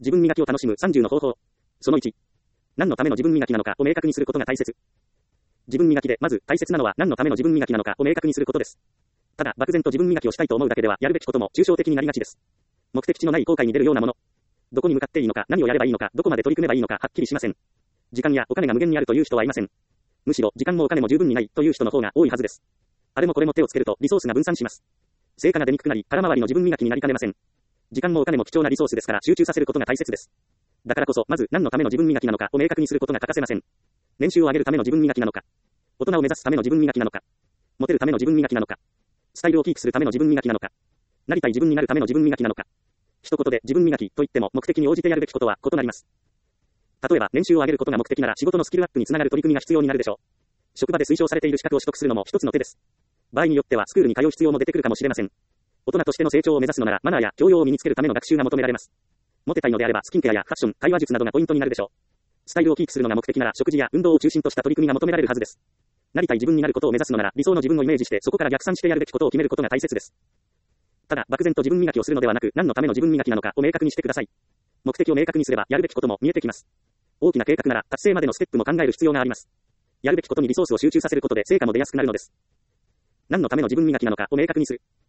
自分磨きを楽しむ30の方法。その1。何のための自分磨きなのかを明確にすることが大切。自分磨きでまず大切なのは何のための自分磨きなのかを明確にすることです。ただ漠然と自分磨きをしたいと思うだけではやるべきことも抽象的になりがちです。目的地のない後悔に出るようなもの。どこに向かっていいのか、何をやればいいのか、どこまで取り組めばいいのかはっきりしません。時間やお金が無限にあるという人はいません。むしろ時間もお金も十分にないという人の方が多いはずです。あれもこれも手をつけるとリソースが分散します。成果が出にくくなり空回りの自分磨きになりかねません。時間もお金も貴重なリソースですから集中させることが大切です。だからこそまず何のための自分磨きなのかを明確にすることが欠かせません。年収を上げるための自分磨きなのか、大人を目指すための自分磨きなのか、モテるための自分磨きなのか、スタイルをキープするための自分磨きなのか、なりたい自分になるための自分磨きなのか。一言で自分磨きといっても目的に応じてやるべきことは異なります。例えば年収を上げることが目的なら仕事のスキルアップにつながる取り組みが必要になるでしょう。職場で推奨されている資格を取得するのも一つの手です。場合によってはスクールに通う必要も出てくるかもしれません。大人としての成長を目指すのならマナーや教養を身につけるための学習が求められます。モテたいのであればスキンケアやファッション、会話術などがポイントになるでしょう。スタイルをキープするのが目的なら食事や運動を中心とした取り組みが求められるはずです。なりたい自分になることを目指すのなら理想の自分をイメージしてそこから逆算してやるべきことを決めることが大切です。ただ漠然と自分磨きをするのではなく何のための自分磨きなのかを明確にしてください。目的を明確にすればやるべきことも見えてきます。大きな計画なら達成までのステップも考える必要があります。やるべきことにリソースを集中させることで成果も出やすくなるのです。何のための自分磨きなのかを明確にする。